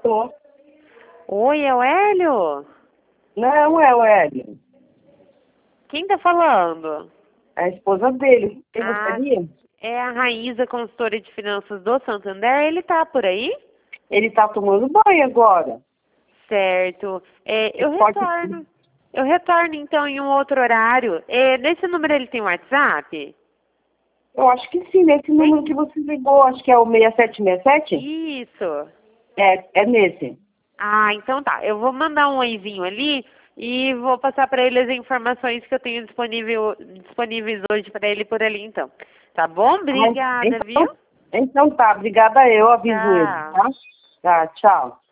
Tô. Oi, é o Hélio? Não é o Hélio. Quem tá falando? É a esposa dele. Quem Ah, gostaria? é a Raíza, consultora de finanças do Santander. Ele tá por aí? Ele tá tomando banho agora. Certo. Eu Pode. retorno. Eu retorno então em um outro horário. Nesse número ele tem WhatsApp? Eu acho que sim, nesse número que você ligou, acho que é o 6767? Isso. É nesse. Ah, então tá. Eu vou mandar um oizinho ali e vou passar para ele as informações que eu tenho disponíveis hoje para ele por ali, então. Tá bom? Ah, Obrigada, viu? então tá, obrigada, eu aviso ele, Tchau. tá? Tá, tchau.